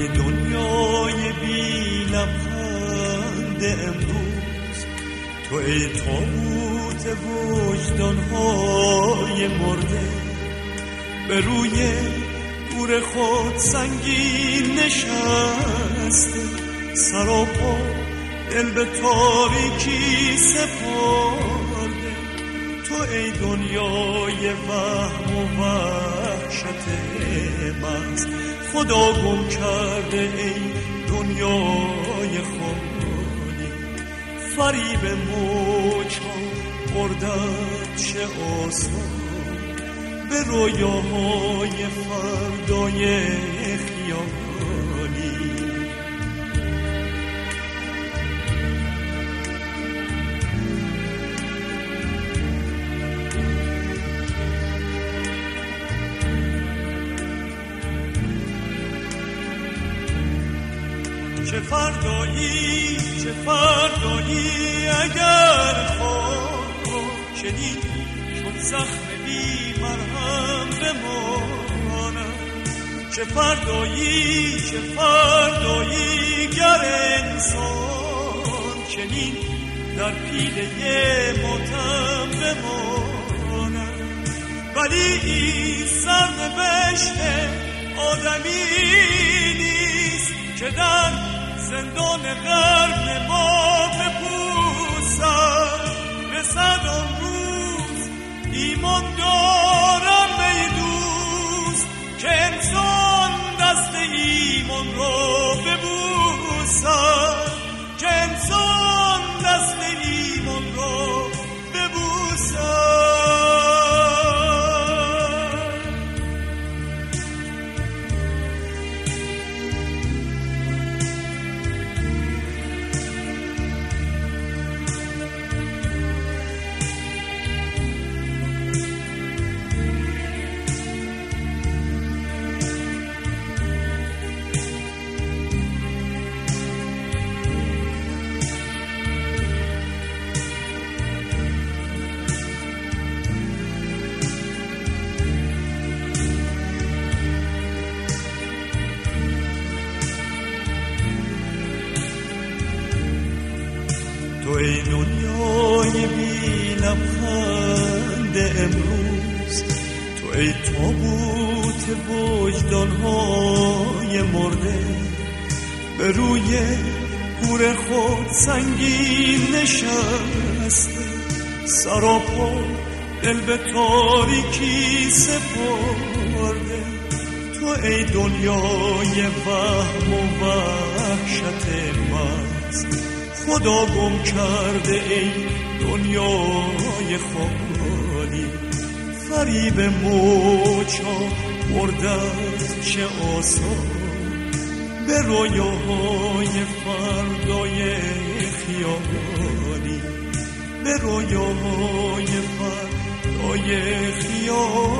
دنیای بی لبخند امروز، تو ای تابوت وجدانهای مرده، به روی گور خود سنگین نشسته، سراپا دل به تاریکی سپرده. تو ای دنیای وهم و وحشت محض، خدا گم کرده ای دنیای خالی. فریب موج‌ها بردت چه آسان به رویاهای فردای خیالی. چه فردایی چه فردایی اگر خواه چنین چون زخم بی مرهم بمانم. چه فردایی چه فردایی گر انسان چنین در پیله ماتم بمانم. ولی این سرنوشت آدمی نیست که در زندان قرن ما بپوسد. رسد آن روز ایمان دارم ای دوست که انسان دست ایمان را ببوسد، که انسان دست ایمان را ببوسد. تو ای دنیای بی لبخند امروز، تو ای تابوت وجدانهای مرده، به روی گور خود سنگین نشسته، سراپا دل به تاریکی سپرده. تو ای دنیای وهم و وحشت محض، خدا گم کرده ای دنیای خالی. فریب موج‌ها بردت چه آسان به رویاهای فردای خیالی، به رویاهای فردای خیالی.